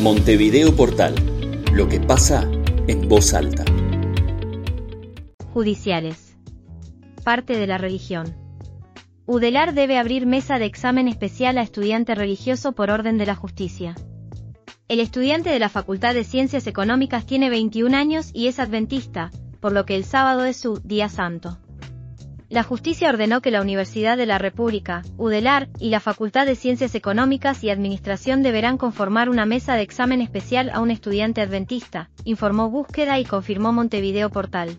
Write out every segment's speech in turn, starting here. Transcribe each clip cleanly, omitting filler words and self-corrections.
Montevideo Portal, lo que pasa en voz alta. Judiciales. Parte de la religión. UDELAR debe abrir mesa de examen especial a estudiante religioso por orden de la justicia. El estudiante de la Facultad de Ciencias Económicas tiene 21 años y es adventista, por lo que el sábado es su día santo. La justicia ordenó que la Universidad de la República, UDELAR, y la Facultad de Ciencias Económicas y Administración deberán conformar una mesa de examen especial a un estudiante adventista, informó Búsqueda y confirmó Montevideo Portal.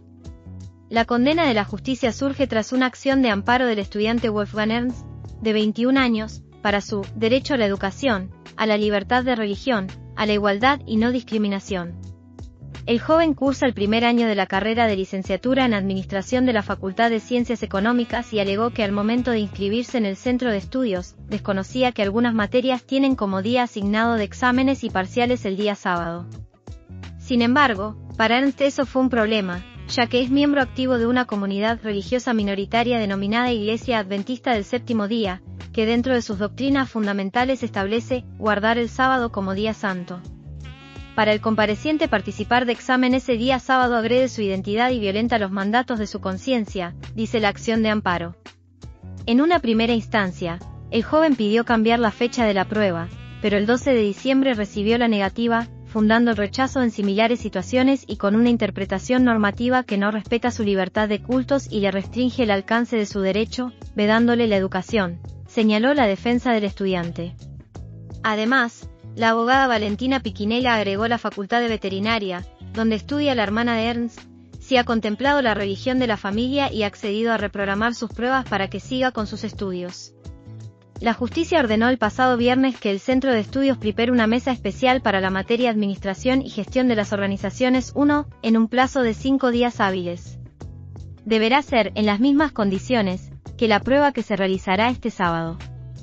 La condena de la justicia surge tras una acción de amparo del estudiante Wolfgang Ernst, de 21 años, para su derecho a la educación, a la libertad de religión, a la igualdad y no discriminación. El joven cursa el primer año de la carrera de licenciatura en Administración de la Facultad de Ciencias Económicas y alegó que al momento de inscribirse en el centro de estudios, desconocía que algunas materias tienen como día asignado de exámenes y parciales el día sábado. Sin embargo, para Ernst eso fue un problema, ya que es miembro activo de una comunidad religiosa minoritaria denominada Iglesia Adventista del Séptimo Día, que dentro de sus doctrinas fundamentales establece guardar el sábado como día santo. Para el compareciente participar de examen ese día sábado agrede su identidad y violenta los mandatos de su conciencia, dice la acción de amparo. En una primera instancia, el joven pidió cambiar la fecha de la prueba, pero el 12 de diciembre recibió la negativa, fundando el rechazo en similares situaciones y con una interpretación normativa que no respeta su libertad de cultos y le restringe el alcance de su derecho, vedándole la educación, señaló la defensa del estudiante. Además, la abogada Valentina Piquinela agregó la Facultad de Veterinaria, donde estudia la hermana de Ernst, si ha contemplado la religión de la familia y ha accedido a reprogramar sus pruebas para que siga con sus estudios. La justicia ordenó el pasado viernes que el Centro de Estudios prepare una mesa especial para la materia Administración y Gestión de las Organizaciones 1, en un plazo de 5 días hábiles. Deberá ser en las mismas condiciones que la prueba que se realizará este sábado.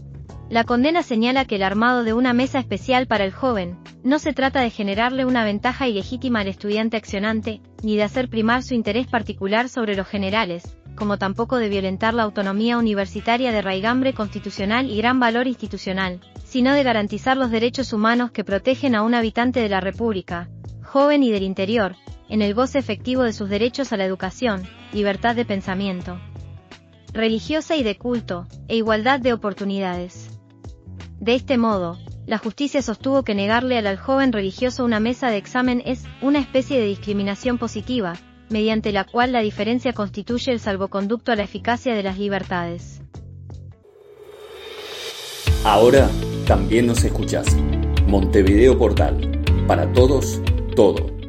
La condena señala que el armado de una mesa especial para el joven, no se trata de generarle una ventaja ilegítima al estudiante accionante, ni de hacer primar su interés particular sobre los generales, como tampoco de violentar la autonomía universitaria de raigambre constitucional y gran valor institucional, sino de garantizar los derechos humanos que protegen a un habitante de la República, joven y del interior, en el goce efectivo de sus derechos a la educación, libertad de pensamiento religiosa y de culto, e igualdad de oportunidades. De este modo, la justicia sostuvo que negarle al joven religioso una mesa de examen es una especie de discriminación positiva, mediante la cual la diferencia constituye el salvoconducto a la eficacia de las libertades. Ahora también nos escuchás. Montevideo Portal. Para todos, todo.